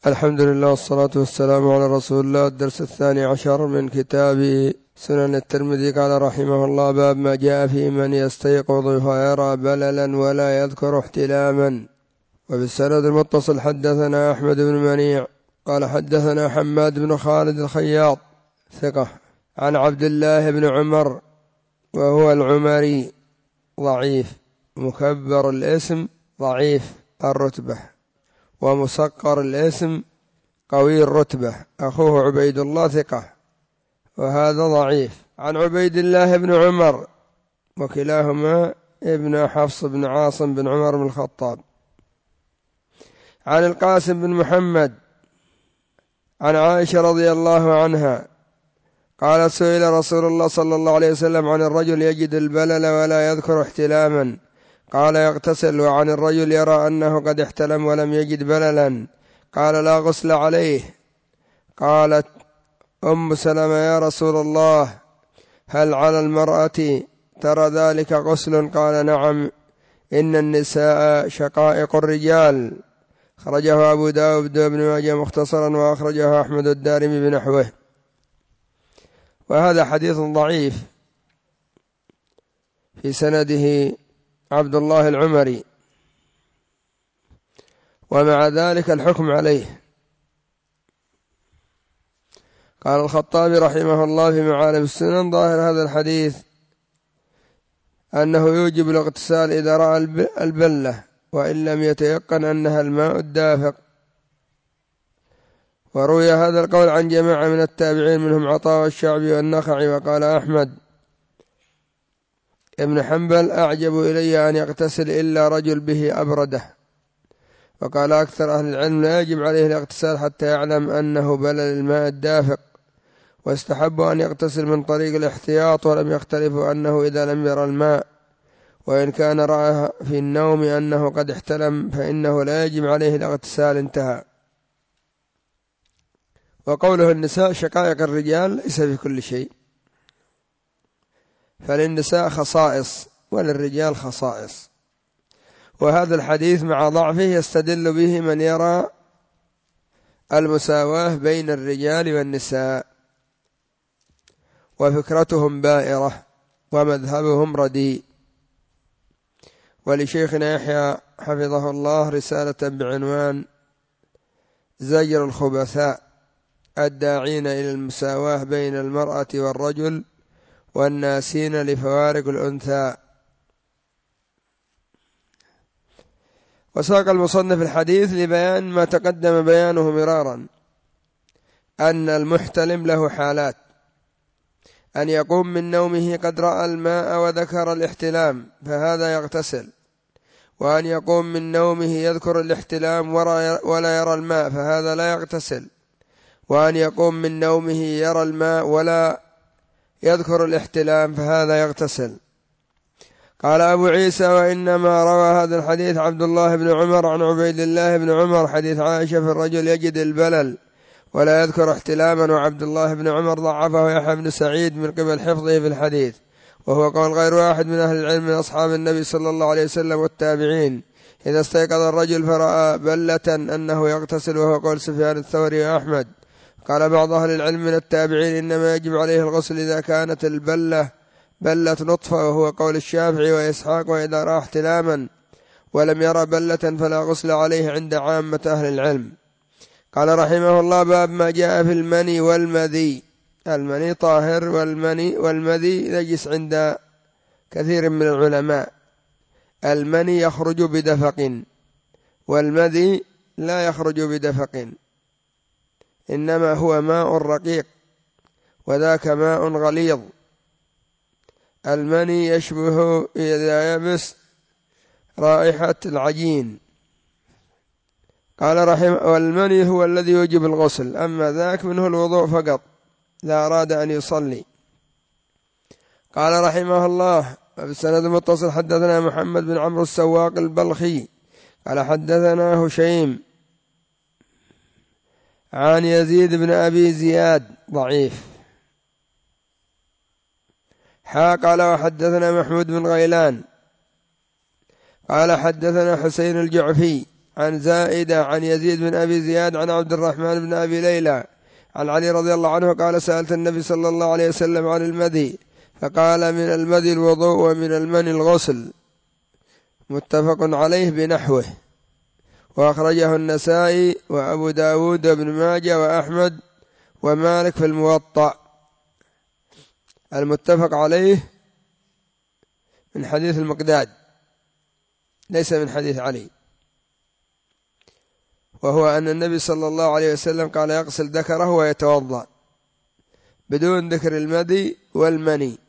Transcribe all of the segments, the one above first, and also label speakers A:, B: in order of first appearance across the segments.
A: الحمد لله والصلاة والسلام على رسول الله. الدرس 12 من كتاب سنن الترمذي. قال رحمه الله: باب ما جاء في من يستيقظ فيرى بللا ولا يذكر احتلاما. وبالسند المتصل حدثنا أحمد بن منيع قال حدثنا حماد بن خالد الخياط ثقة عن عبد الله بن عمر وهو العمري ضعيف مكبر الاسم ضعيف الرتبة ومصقر الاسم قوي الرتبة. أخوه عبيد الله ثقة وهذا ضعيف. عن عبيد الله بن عمر وكلاهما ابن حفص بن عاصم بن عمر بن الخطاب. عن القاسم بن محمد عن عائشة رضي الله عنها قال: سئل رسول الله صلى الله عليه وسلم عن الرجل يجد البلل ولا يذكر احتلاما قال: يغتسل. وعن الرجل يرى أنه قد احتلم ولم يجد بللا قال: لا غسل عليه. قالت أم سلمة: يا رسول الله، هل على المرأة ترى ذلك غسل؟ قال: نعم، إن النساء شقائق الرجال. خرجه أبو داود بن ماجه مختصرا وأخرجه أحمد الدارمي بنحوه. وهذا حديث ضعيف في سنده عبد الله العمري، ومع ذلك الحكم عليه. قال الخطابي رحمه الله في معالم السنن: ظاهر هذا الحديث أنه يوجب الاغتسال إذا رأى البلة وإن لم يتيقن أنها الماء الدافق. وروي هذا القول عن جماعة من التابعين منهم عطاء والشعبي والنخعي. وقال أحمد ابن حنبل: أعجب إلي أن يغتسل إلا رجل به أبرده. وقال أكثر أهل العلم: لا يجب عليه الاغتسال حتى يعلم أنه بلل الماء الدافق، واستحب أن يغتسل من طريق الاحتياط، ولم يختلفوا أنه إذا لم يرى الماء وإن كان رأى في النوم أنه قد احتلم فإنه لا يجب عليه الاغتسال. انتهى. وقوله النساء شقائق الرجال ليس في كل شيء، فللنساء خصائص وللرجال خصائص. وهذا الحديث مع ضعفه يستدل به من يرى المساواة بين الرجال والنساء، وفكرتهم بائرة ومذهبهم رديء. ولشيخنا يحيى حفظه الله رسالة بعنوان زجر الخبثاء الداعين إلى المساواة بين المرأة والرجل والناسين لفوارق الأنثى. وساق المصنف الحديث لبيان ما تقدم بيانه مرارا، أن المحتلم له حالات: أن يقوم من نومه قد رأى الماء وذكر الاحتلام فهذا يغتسل، وأن يقوم من نومه يذكر الاحتلام ولا يرى الماء فهذا لا يغتسل، وأن يقوم من نومه يرى الماء ولا يذكر الاحتلام فهذا يغتسل. قال أبو عيسى: وإنما روى هذا الحديث عبد الله بن عمر عن عبيد الله بن عمر حديث عائشة في الرجل يجد البلل ولا يذكر احتلاما. وعبد الله بن عمر ضعفه يحيى بن سعيد من قبل حفظه في الحديث، وهو قول غير واحد من أهل العلم من أصحاب النبي صلى الله عليه وسلم والتابعين: إذا استيقظ الرجل فرأى بلة أنه يغتسل، وهو قول سفيان الثوري وأحمد. قال بعض أهل العلم من التابعين: إنما يجب عليه الغسل إذا كانت البلة بلة نطفة، وهو قول الشافعي وإسحاق. وإذا رأى احتلاما ولم يرى بلة فلا غسل عليه عند عامة أهل العلم. قال رحمه الله: باب ما جاء في المني والمذي. المني طاهر والمذي نجس عند كثير من العلماء. المني يخرج بدفق والمذي لا يخرج بدفق، إنما هو ماء رقيق وذاك ماء غليظ. المني يشبه إذا يبس رائحة العجين. قال رحمه: والمني هو الذي يوجب الغسل، أما ذاك منه الوضوء فقط لا أراد أن يصلي. قال رحمه الله: بالسند المتصل حدثنا محمد بن عمرو السواق البلخي قال حدثنا هشيم عن يزيد بن أبي زياد ضعيف قال وحدثنا محمود بن غيلان قال حدثنا حسين الجعفي عن زائدة عن يزيد بن أبي زياد عن عبد الرحمن بن أبي ليلى عن علي رضي الله عنه قال سألت النبي صلى الله عليه وسلم عن المذي فقال من المذي الوضوء ومن المني الغسل. متفق عليه بنحوه، وأخرجه النسائي وأبو داود وابن ماجه وأحمد ومالك في الموطأ. المتفق عليه من حديث المقداد ليس من حديث علي، وهو أن النبي صلى الله عليه وسلم قال يغسل ذكره ويتوضأ بدون ذكر المذي والمني.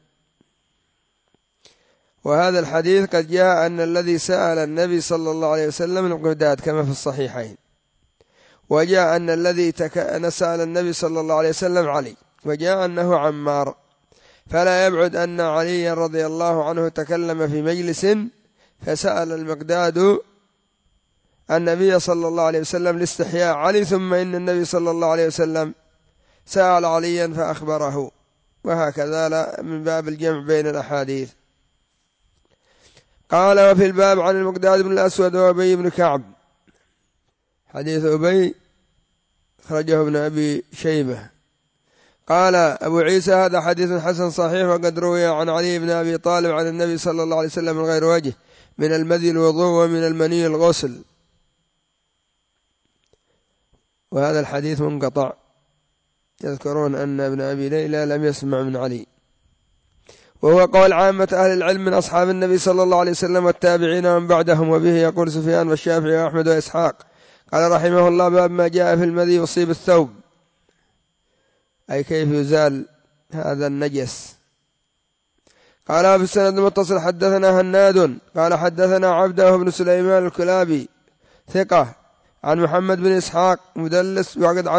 A: وهذا الحديث قد جاء أن الذي سأل النبي صلى الله عليه وسلم المقداد كما في الصحيحين، وجاء أن الذي سأل النبي صلى الله عليه وسلم علي، وجاء أنه عمار. فلا يبعد أن علي رضي الله عنه تكلم في مجلس فسأل المقداد النبي صلى الله عليه وسلم لاستحياء علي، ثم إن النبي صلى الله عليه وسلم سأل عليا فأخبره، وهكذا لا من باب الجمع بين الأحاديث. قال وفي الباب عن المقداد بن الأسود وأبي بن كعب. حديث أبي خرجه ابن أبي شيبة. قال أبو عيسى هذا حديث حسن صحيح، وقد روي عن علي بن أبي طالب عن النبي صلى الله عليه وسلم من غير وجه من المذي الوضوء ومن المني الغسل. وهذا الحديث منقطع، يذكرون أن ابن أبي ليلى لم يسمع من علي، وهو قول عامة أهل العلم من أصحاب النبي صلى الله عليه وسلم والتابعين ومن بعدهم. وبه يقول سفيان والشافعي وأحمد وإسحاق. قال رحمه الله باب ما جاء في المذي يصيب الثوب، أي كيف يزال هذا النجس. قال في السند المتصل حدثنا هناد قال حدثنا عبده بن سليمان الكلابي ثقة عن محمد بن إسحاق مدلس وقد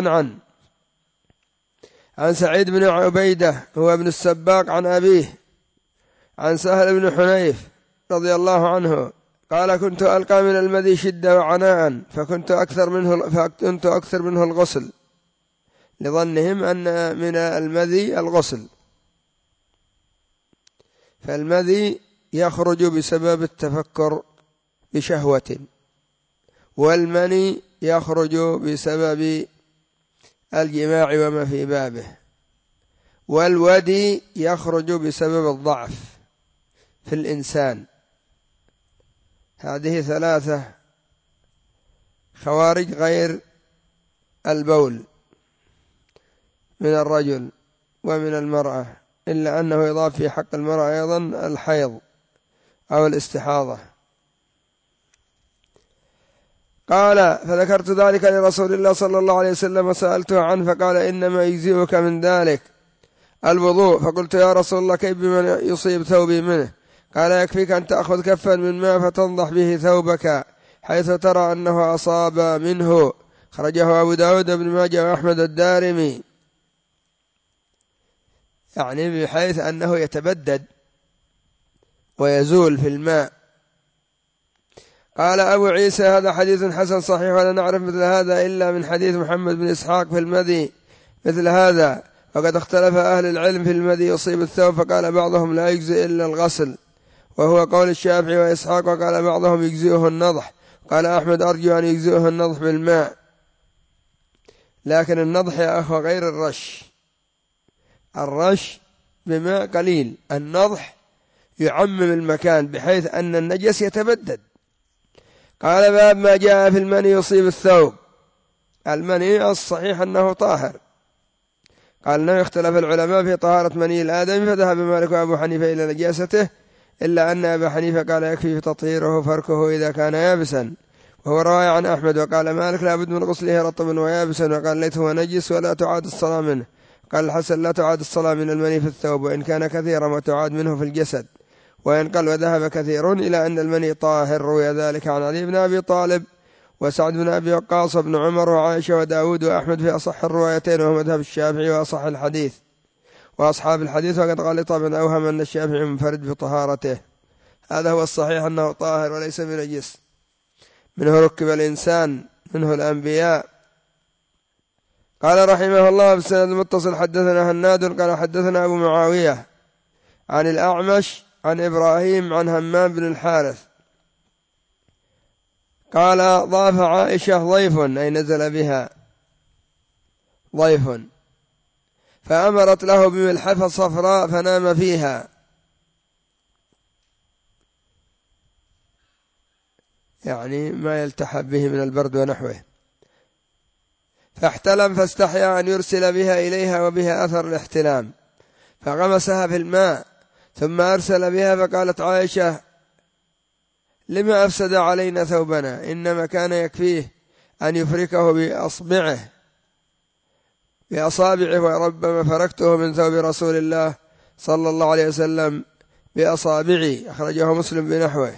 A: عن سعيد بن عبيدة هو ابن السباق عن أبيه عن سهل بن حنيف رضي الله عنه قال كنت ألقى من المذي شدة وعناء فكنت أكثر منه الغسل، لظنهم أن من المذي الغسل. فالمذي يخرج بسبب التفكر بشهوة، والمني يخرج بسبب الجماع وما في بابه، والودي يخرج بسبب الضعف في الإنسان. هذه ثلاثة خوارج غير البول من الرجل ومن المرأة، إلا أنه يضاف في حق المرأة أيضا الحيض أو الاستحاضة. قال فذكرت ذلك لرسول الله صلى الله عليه وسلم وسألته عنه فقال إنما يجزئك من ذلك الوضوء. فقلت يا رسول الله كيف بمن يصيب ثوبي منه؟ قال يكفيك أن تأخذ كفا من ماء فتنضح به ثوبك حيث ترى أنه أصاب منه. خرجه أبو داود بن ماجه وأحمد الدارمي، يعني بحيث أنه يتبدد ويزول في الماء. قال أبو عيسى هذا حديث حسن صحيح، ولا نعرف مثل هذا إلا من حديث محمد بن إسحاق في المذي مثل هذا. وقد اختلف أهل العلم في المذي يصيب الثوب، فقال بعضهم لا يجزئ إلا الغسل، وهو قول الشافعي وإسحاق، وقال بعضهم يجزئه النضح. قال أحمد أرجو أن يجزئه النضح بالماء، لكن النضح يا أخوة غير الرش بماء قليل، النضح يعمم المكان بحيث أن النجس يتبدد. قال باب ما جاء في المني يصيب الثوب. المني الصحيح أنه طاهر، قال أنه اختلف العلماء في طهارة مني الآدمي، فذهب مالك وأبو حنيفة إلى نجاسته، إلا أن أبا حنيفة قال يكفي في تطهيره فركه إذا كان يابسا، وهو رواية عن أحمد. وقال مالك لا بد من غسله رطبا ويابسا، وقال ليته نجس ولا تعاد الصلاة منه. قال الحسن لا تعاد الصلاة من المني في الثوب وإن كان كثيرا، وتعاد منه في الجسد وإن قل. وذهب كثير إلى أن المني طاهر، روي ذلك عن علي بن أبي طالب وسعد بن أبي وقاص بن عمر وعائشة وداود وأحمد في أصح الروايتين، وهو مذهب الشافعي وأصح الحديث وأصحاب الحديث. وقد غلط من أوهم أن الشافعي منفرد بطهارته. هذا هو الصحيح أنه طاهر وليس بنجس، منه ركب الإنسان، منه الأنبياء. قال رحمه الله في السند المتصل حدثنا هناد قال حدثنا أبو معاوية عن الأعمش عن إبراهيم عن همام بن الحارث قال ضاف عائشة ضيف أي نزل بها ضيف فأمرت له بملحفة صفراء فنام فيها، يعني ما يلتحف به من البرد ونحوه، فاحتلم فاستحيا أن يرسل بها إليها وبها أثر الاحتلام، فغمسها في الماء ثم أرسل بها، فقالت عائشة لما أفسد علينا ثوبنا، إنما كان يكفيه أن يفركه بأصابعه وربما فركته من ثوب رسول الله صلى الله عليه وسلم بأصابعي. أخرجه مسلم بنحوه،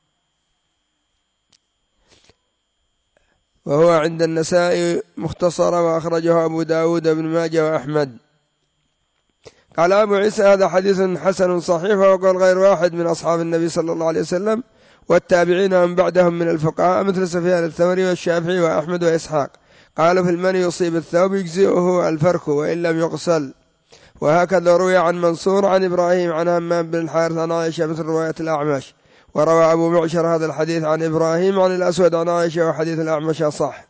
A: وهو عند النسائي مختصرا، وأخرجه أبو داود بن ماجه وأحمد. قال أبو عيسى هذا حديث حسن صحيح، وقال غير واحد من أصحاب النبي صلى الله عليه وسلم والتابعين ومن بعدهم من الفقهاء مثل سفيان الثوري والشافعي وأحمد وإسحاق قالوا في المن يصيب الثوب يجزئه الفرك وإن لم يغسل. وهكذا روي عن منصور عن إبراهيم عن همام بن الحارث عن عائشة مثل رواية الأعمش. وروى أبو معشر هذا الحديث عن إبراهيم عن الأسود عن عائشة، وحديث الأعمش صح.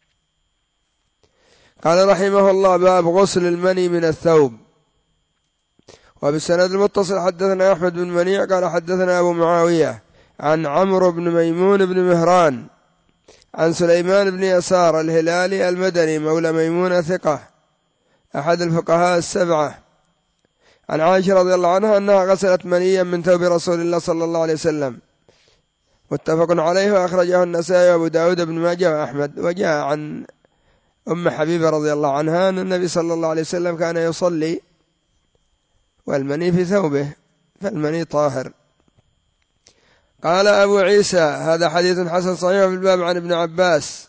A: قال رحمه الله باب غسل المني من الثوب. وبالسند المتصل حدثنا أحمد بن منيع قال حدثنا أبو معاوية عن عمرو بن ميمون بن مهران عن سليمان بن يسار الهلالي المدني مولى ميمونة ثقة أحد الفقهاء السبعة عن عائشة رضي الله عنها أنها غسلت منيا من ثوب رسول الله صلى الله عليه وسلم، متفق عليه، وأخرجه النسائي وأبو داود بن ماجه وأحمد. وجاء عن أم حبيبة رضي الله عنها أن النبي صلى الله عليه وسلم كان يصلي والمني في ثوبه، فالمني طاهر. قال أبو عيسى هذا حديث حسن صحيح في الباب عن ابن عباس.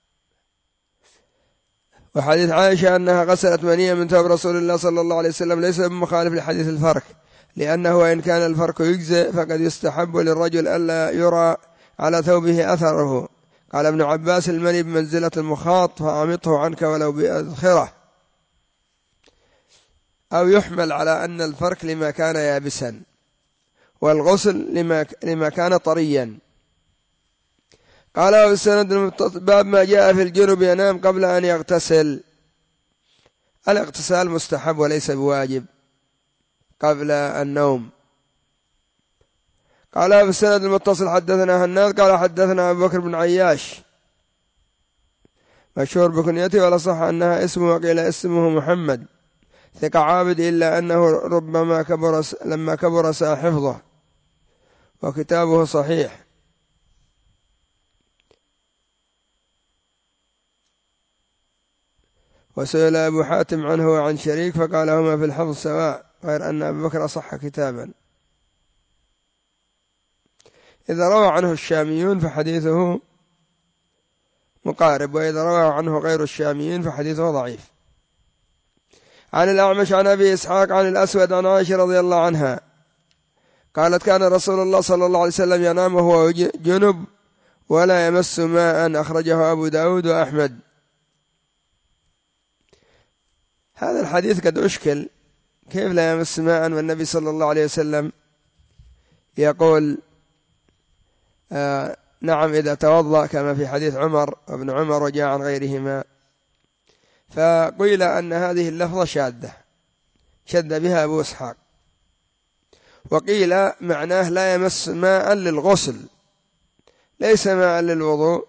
A: وحديث عائشة أنها غسلت منيا من ثوب رسول الله صلى الله عليه وسلم ليس بمخالف لحديث الفرك، لأنه وإن كان الفرك يجزئ فقد يستحب للرجل ألا يرى على ثوبه أثره. قال ابن عباس المني بمنزلة المخاط فأمطه عنك ولو بأذخرة، أو يحمل على أن الفرك لما كان يابسا والغسل لما كان طريا. قال بالسند باب ما جاء في الجنب ينام قبل أن يغتسل. الاغتسال مستحب وليس بواجب قبل النوم. قال بالسند المتصل حدثنا هناد قال حدثنا أبو بكر بن عياش مشهور بكنيته ولا صح أنها اسمه، وقيل اسمه محمد، ثقة عابد، إلا أنه ربما لما كبر ساء حفظه، وكتابه صحيح. وسئل أبو حاتم عنه وعن شريك فقال هما في الحفظ سواء، غير أن أبو بكر أصح كتابا. إذا روى عنه الشاميون فحديثه مقارب، وإذا روى عنه غير الشاميين فحديثه ضعيف. عن الأعمش عن أبي إسحاق عن الأسود عن عائشة رضي الله عنها قالت كان رسول الله صلى الله عليه وسلم ينام وهو جنب ولا يمس ماء، أخرجه أبو داود وأحمد. هذا الحديث قد أشكل، كيف لا يمس ماء والنبي صلى الله عليه وسلم يقول نعم إذا توضأ، كما في حديث عمر وابن عمر وجاء عن غيرهما. فقيل أن هذه اللفظة شاذة شد بها أبو إسحاق، وقيل معناه لا يمس ماء للغسل ليس ماء للوضوء.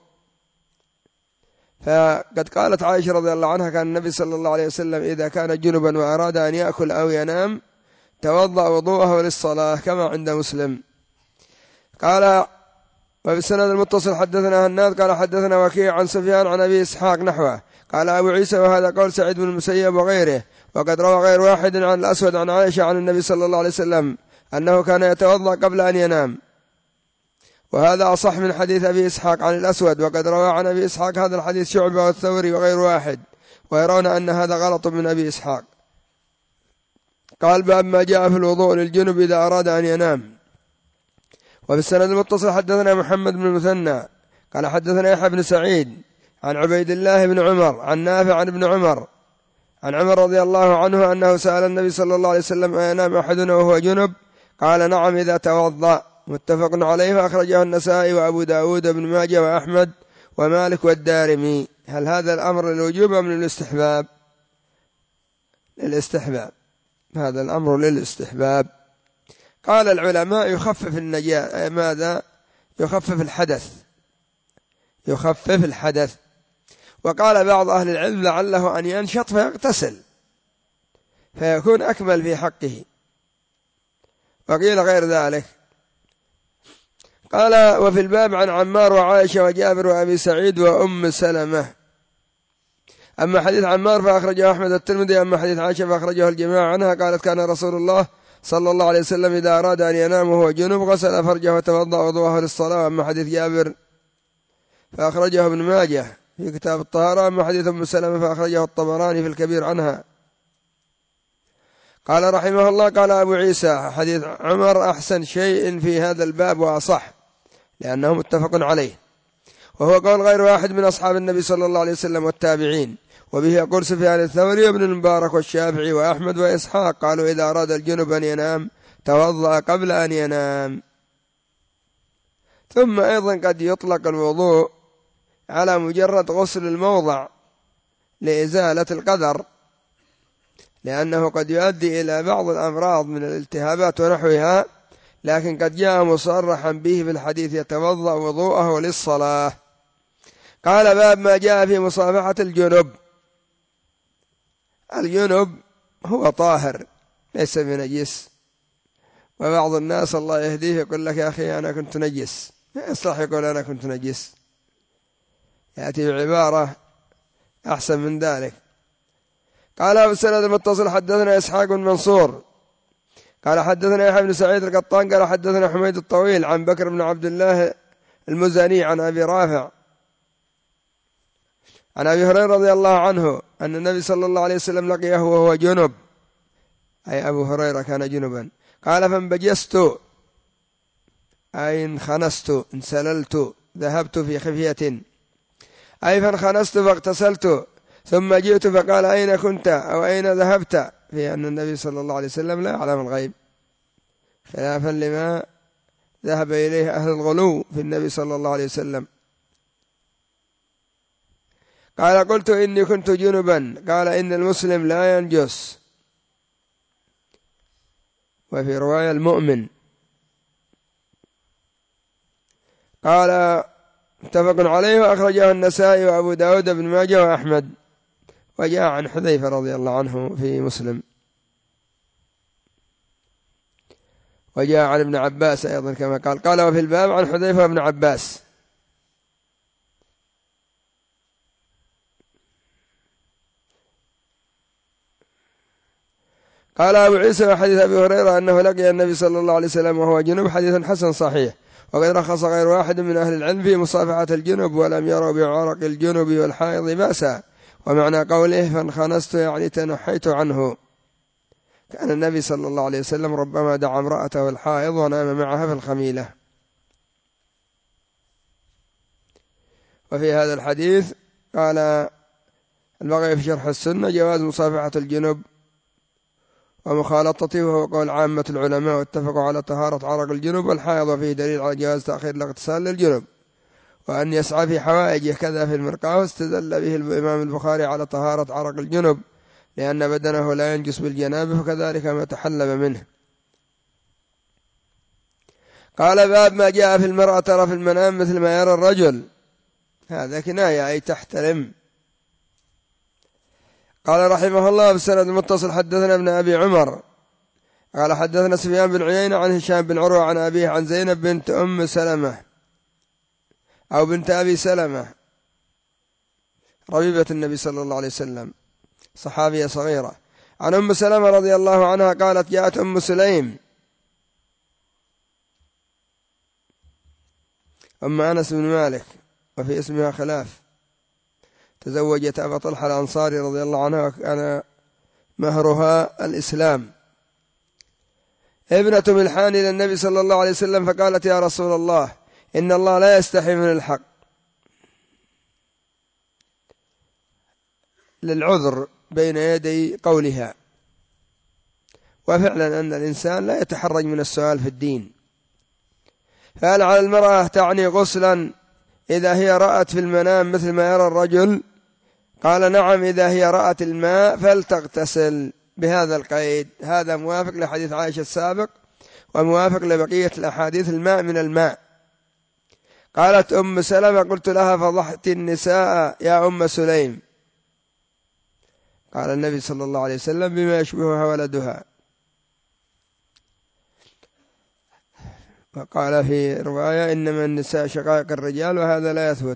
A: فقد قالت عائشة رضي الله عنها كان النبي صلى الله عليه وسلم إذا كان جنبا وأراد أن يأكل أو ينام توضأ وضوءه للصلاة، كما عند مسلم. قال وبالسند المتصل حدثنا هناد قال حدثنا وكيع عن سفيان عن أبي إسحاق نحوه. قال أبو عيسى وهذا قول سعيد بن المسيب وغيره، وقد روى غير واحد عن الأسود عن عائشة عن النبي صلى الله عليه وسلم أنه كان يتوضأ قبل أن ينام، وهذا أصح من حديث أبي إسحاق عن الأسود. وقد روى عن أبي إسحاق هذا الحديث شعبة والثوري وغير واحد، ويرون أن هذا غلط من أبي إسحاق. قال باب ما جاء في الوضوء للجنب إذا أراد أن ينام. وبالسند المتصل حدثنا محمد بن المثنى قال حدثنا يحيى بن سعيد عن عبيد الله بن عمر عن نافع عن ابن عمر عن عمر رضي الله عنه أنه سأل النبي صلى الله عليه وسلم أينام أحدنا وهو جنب؟ قال نعم إذا توضأ. متفق عليه، فأخرجه النسائي وأبو داود بن ماجه وأحمد ومالك والدارمي. هل هذا الأمر للوجوب أم للاستحباب؟ للاستحباب، هذا الأمر للاستحباب. قال العلماء يخفف ماذا؟ يخفف الحدث، يخفف الحدث. وقال بعض أهل العلم لعله أن ينشط فيغتسل فيكون أكمل في حقه، وقيل غير ذلك. قال وفي الباب عن عمار وعائشة وجابر وأبي سعيد وأم سلمة. أما حديث عمار فأخرجه أحمد الترمذي، أما حديث عائشة فأخرجه الجماعة عنها قالت كان رسول الله صلى الله عليه وسلم إذا أراد أن ينام وهو جنوب غسل فرجه وتوضأ وضوءه للصلاة. أما حديث جابر فأخرجه ابن ماجه في كتاب الطهارة. أما حديث أم سلمة فأخرجه الطبراني في الكبير عنها. قال رحمه الله قال أبو عيسى حديث عمر أحسن شيء في هذا الباب وأصح لأنه متفق عليه، وهو قول غير واحد من أصحاب النبي صلى الله عليه وسلم والتابعين، وبه يقول سفيان الثوري وابن المبارك والشافعي وأحمد وإسحاق قالوا إذا أراد الجنب أن ينام توضأ قبل أن ينام. ثم أيضا قد يطلق الوضوء على مجرد غسل الموضع لإزالة القدر، لأنه قد يؤدي إلى بعض الأمراض من الالتهابات ونحوها، لكن قد جاء مصرحا به في الحديث يتوضأ وضوءه للصلاة. قال باب ما جاء في مصافحة الجنب. الجنب هو طاهر ليس بنجس، وبعض الناس الله يهديه يقول لك يا أخي أنا كنت نجس، ما يصلح يقول أنا كنت نجس، يأتي بعبارة أحسن من ذلك. قال أبو السند المتصل حدثنا إسحاق بن منصور قال حدثنا يحيى بن سعيد القطان قال حدثنا حميد الطويل عن بكر بن عبد الله المزني عن أبي رافع عن أبي هريرة رضي الله عنه أن النبي صلى الله عليه وسلم لقيه وهو جنب، أي أبو هريرة كان جنبا. قال فانبجست أي انخنست انسللت ذهبت في خفية، أي فانخنست فاغتسلت ثم جئت فقال أين كنت أو أين ذهبت، في أن النبي صلى الله عليه وسلم لا يعلم الغيب، خلافا لما ذهب إليه أهل الغلو في النبي صلى الله عليه وسلم. قال قلت إني كنت جنبا، قال إن المسلم لا ينجس، وفي رواية المؤمن. قال متفق عليه وأخرجه النسائي وأبو داود بن ماجه وأحمد. وجاء عن حذيفة رضي الله عنه في مسلم، وجاء عن ابن عباس أيضا كما قال وفي الباب عن حذيفة وابن عباس. قال أبو عيسى حديث أبي هريرة أنه لقي النبي صلى الله عليه وسلم وهو جنب حديث حسن صحيح، وقد رخص غير واحد من أهل العلم في مصافحة الجنب ولم يروا بعرق الجنب والحائض بأسا. ومعنى قوله فانخنست يعني تنحيت عنه. كان النبي صلى الله عليه وسلم ربما دعا امرأته الحائض ونام معها في الخميلة. وفي هذا الحديث قال البغوي في شرح السنة جواز مصافحة الجنب ومخالطته، وهو قول عامة العلماء واتفقوا على طهارة عرق الجنب والحائض، وفيه دليل على جواز تأخير الاغتسال للجنب وأن يسعى في حوائجه كذا في المرقاة. واستدل به الإمام البخاري على طهارة عرق الجنب لأن بدنه لا ينجس بالجنابه وكذلك ما تحلب منه. قال باب ما جاء في المرأة ترى في المنام مثل ما يرى الرجل، هذا كناية أي تحترم. قال رحمه الله بالسند المتصل حدثنا ابن أبي عمر قال حدثنا سفيان بن عيينة عن هشام بن عروة عن أبيه عن زينب بنت أم سلمة أو بنت أبي سلمة ربيبة النبي صلى الله عليه وسلم صحابية صغيرة، عن أم سلمة رضي الله عنها قالت جاءت أم سليم أم أنس بن مالك وفي اسمها خلاف، تزوجت أبا طلحة الأنصاري رضي الله عنها وكان مهرها الإسلام، ابنة ملحان إلى النبي صلى الله عليه وسلم، فقالت يا رسول الله إن الله لا يستحي من الحق، للعذر بين يدي قولها. وفعلا أن الإنسان لا يتحرج من السؤال في الدين، فهل على المرأة تعني غسلا إذا هي رأت في المنام مثل ما يرى الرجل؟ قال نعم، إذا هي رأت الماء فلتغتسل بهذا القيد. هذا موافق لحديث عائشة السابق وموافق لبقية الأحاديث الماء من الماء. قالت أم سلمة قلت لها فضحت النساء يا أم سليم. قال النبي صلى الله عليه وسلم بما يشبهها ولدها. وقال في رواية إنما النساء شقائق الرجال، وهذا لا يثبت.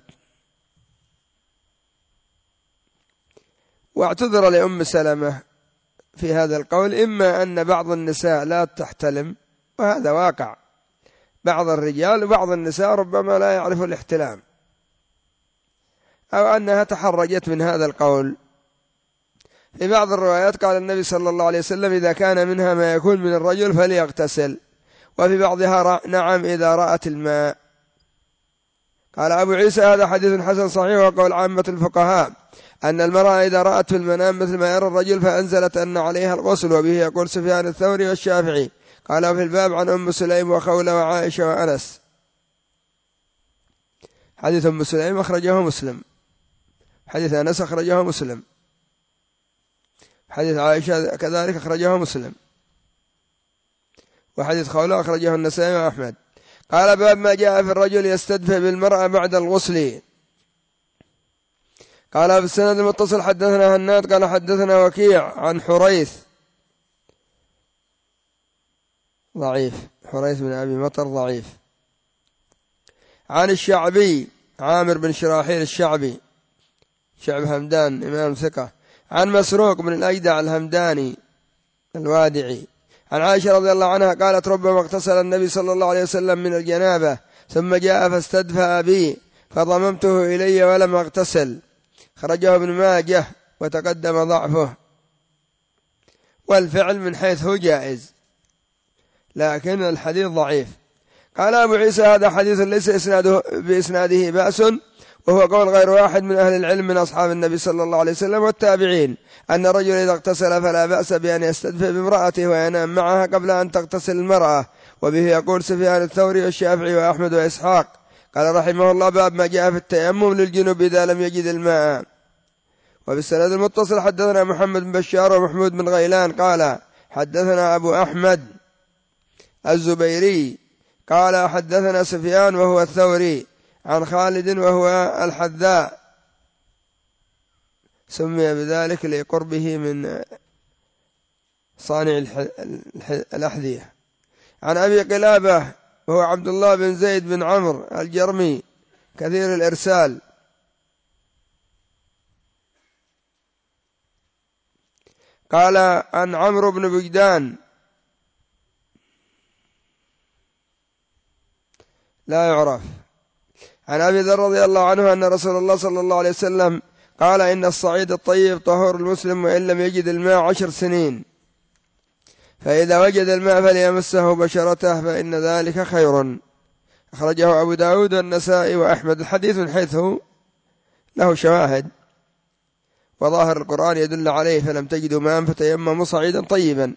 A: واعتذر لأم سلمة في هذا القول، إما أن بعض النساء لا تحتلم، وهذا واقع، بعض الرجال وبعض النساء ربما لا يعرف الاحتلام، أو أنها تحرجت من هذا القول. في بعض الروايات قال النبي صلى الله عليه وسلم إذا كان منها ما يكون من الرجل فليغتسل، وفي بعضها نعم إذا رأت الماء. قال أبو عيسى هذا حديث حسن صحيح، وقول عامة الفقهاء أن المرأة إذا رأت في المنام مثل ما يرى الرجل فأنزلت أن عليها الغسل، وبه يقول سفيان الثوري والشافعي. قال في الباب عن أم سليم وخولة وعائشة وأنس. حديث أم سليم أخرجه مسلم، حديث أنس أخرجه مسلم، حديث عائشة كذلك أخرجه مسلم، وحديث خولة أخرجه النسائي وأحمد. قال باب ما جاء في الرجل يستدفئ بالمرأة بعد الغسل. قال في السند المتصل حدثنا هناد قال حدثنا وكيع عن حريث، ضعيف، حريث بن أبي مطر ضعيف، عن الشعبي عامر بن شراحيل الشعبي شعب همدان إمام ثقة، عن مسروق بن الأجدع الهمداني الوادعي، عن عائشة رضي الله عنها قالت ربما اغتسل النبي صلى الله عليه وسلم من الجنابة ثم جاء فاستدفأ بي فضممته إلي ولم اغتسل. خرجه ابن ماجه وتقدم ضعفه، والفعل من حيث هو جائز، لكن الحديث ضعيف. قال أبو عيسى هذا حديث ليس بإسناده بأس، وهو قول غير واحد من أهل العلم من أصحاب النبي صلى الله عليه وسلم والتابعين أن الرجل إذا اغتسل فلا بأس بأن يستدفئ بامرأته وينام معها قبل أن تغتسل المرأة، وبه يقول سفيان الثوري والشافعي وأحمد وإسحاق. قال رحمه الله باب ما جاء في التيمم للجنوب إذا لم يجد الماء. وبالسند المتصل حدثنا محمد بن بشار ومحمود بن غيلان قال حدثنا أبو أحمد الزبيري قال حدثنا سفيان وهو الثوري عن خالد وهو الحذاء، سمي بذلك لقربه من صانع الأحذية، عن أبي قلابة وهو عبد الله بن زيد بن عمرو الجرمي كثير الإرسال، قال عن عمرو بن بجدان لا يعرف، عن أبي ذر رضي الله عنه أن رسول الله صلى الله عليه وسلم قال إن الصعيد الطيب طهور المسلم وإن لم يجد الماء 10 سنين، فإذا وجد الماء فليمسه بشرته فإن ذلك خير. أخرجه أبو داود والنسائي وأحمد. الحديث من حيث له شواهد، وظاهر القرآن يدل عليه فلم تجدوا ماء فتيمموا صعيدا طيبا،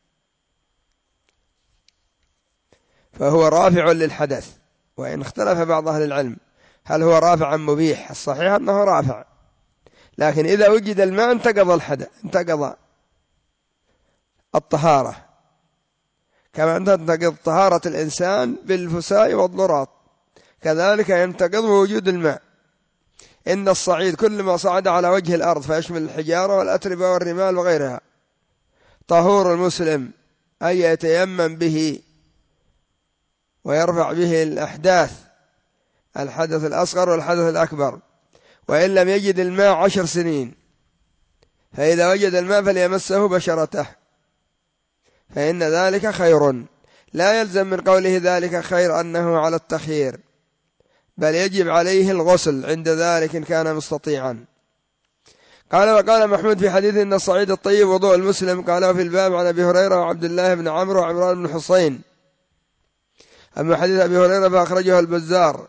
A: فهو رافع للحدث، وإن اختلف بعض أهل العلم هل هو رافع أم مبيح. الصحيح أنه رافع، لكن إذا وجد الماء انتقض الحدث، انتقض الطهارة، كما تنتقض طهارة الإنسان بالفساء والضراط، كذلك ينتقض وجود الماء. إن الصعيد كل ما صعد على وجه الأرض فيشمل الحجارة والأتربة والرمال وغيرها طهور المسلم، أي يتيمم به ويرفع به الأحداث، الحدث الأصغر والحدث الأكبر. وإن لم يجد الماء 10 سنين، فإذا وجد الماء فليمسه بشرته فإن ذلك خير. لا يلزم من قوله ذلك خير أنه على التخيير، بل يجب عليه الغسل عند ذلك إن كان مستطيعا. قال وقال محمود في حديث إن الصعيد الطيب وضوء المسلم. قال في الباب عن أبي هريرة وعبد الله بن عمرو وعمران بن حصين. أما حديث أبي هريرة فأخرجه البزار،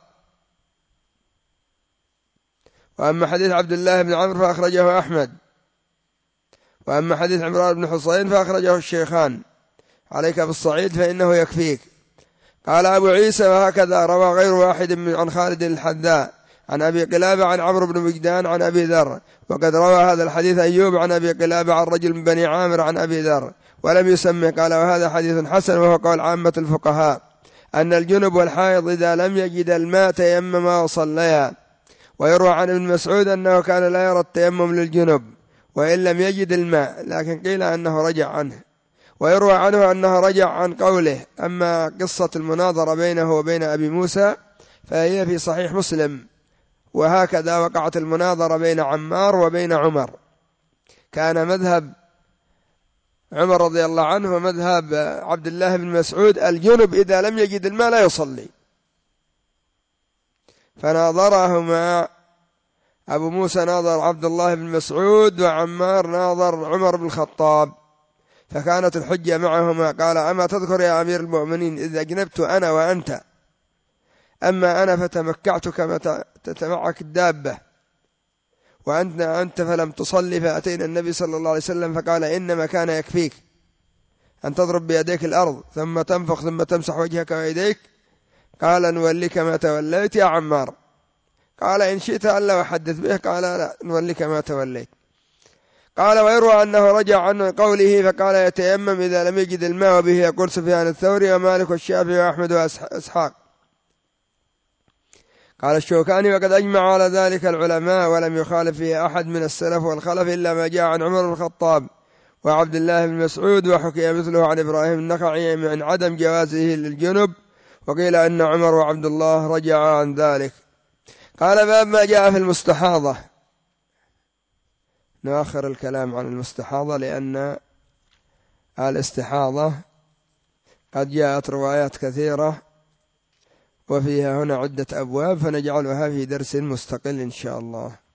A: وأما حديث عبد الله بن عمرو فأخرجه أحمد، وأما حديث عمران بن حصين فأخرجه الشيخان. عليك بالصعيد فإنه يكفيك. قال أبو عيسى وهكذا روى غير واحد عن خالد الحذاء عن أبي قلابة عن عمرو بن وجدان عن أبي ذر، وقد روى هذا الحديث أيوب عن أبي قلابة عن رجل من بني عامر عن أبي ذر ولم يسمه. قال وهذا حديث حسن، وهو قول عامة الفقهاء أن الجنب والحائض إذا لم يجد الماء تيمما وصليا. ويروى عن ابن مسعود أنه كان لا يرى التيمم للجنب وإن لم يجد الماء، لكن قيل أنه رجع عنه. ويروى عنه أنه رجع عن قوله. أما قصة المناظرة بينه وبين أبي موسى فهي في صحيح مسلم، وهكذا وقعت المناظرة بين عمار وبين عمر. كان مذهب عمر رضي الله عنه ومذهب عبد الله بن مسعود الجنب إذا لم يجد الماء لا يصلي، فناظرهما أبو موسى ناظر عبد الله بن مسعود، وعمار ناظر عمر بن الخطاب، فكانت الحجة معهما. قال أما تذكر يا أمير المؤمنين إذا أجنبت أنا وأنت، أما أنا فتمكعت كما تتمعك الدابة، وأنت فلم تصلي، فأتينا النبي صلى الله عليه وسلم فقال إنما كان يكفيك أن تضرب بيديك الأرض ثم تنفخ ثم تمسح وجهك ويديك. قال نوليك ما توليت يا عمار. قال إن شئت ألا أحدث به. قال لا، نوليك ما توليت. قال ويروى أنه رجع عن قوله فقال يتيمم إذا لم يجد الماء، وبه يقول سفيان الثوري ومالك والشافعي وأحمد وإسحاق. قال الشوكاني وقد أجمع على ذلك العلماء ولم يخالف فيه أحد من السلف والخلف إلا ما جاء عن عمر بن الخطاب وعبد الله بن مسعود، وحكي مثله عن إبراهيم النخعي من عدم جوازه للجنب، وقيل أن عمر وعبد الله رجعا عن ذلك. قال باب ما جاء في المستحاضة. نؤخر الكلام عن المستحاضة لأن الاستحاضة قد جاءت روايات كثيرة وفيها هنا عدة أبواب، فنجعلها في درس مستقل إن شاء الله.